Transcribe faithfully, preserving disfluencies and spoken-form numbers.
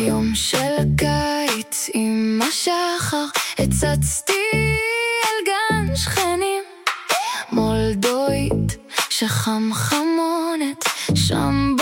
יום של קיץ עם השחר, הצצתי אל גן שכנים, מולדוית שחם חמונת שם